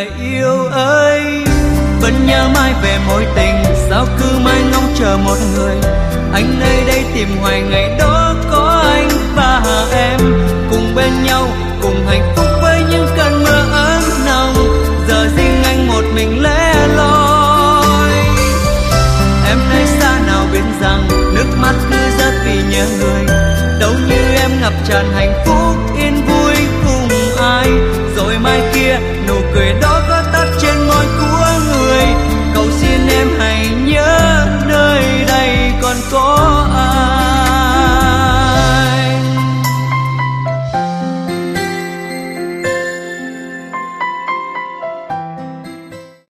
người yêu ơi. Vẫn nhớ mãi về mối tình, sao cứ mãi ngóng chờ một người. Anh nơi đây tìm hoài ngày đó có anh và em, cùng bên nhau, cùng hạnh phúc với những cơn mưa ấm nồng. Giờ riêng anh một mình lẻ loi. Em nơi xa nào biết rằng nước mắt cứ rớt vì nhớ người, đâu như em ngập tràn hạnh phúc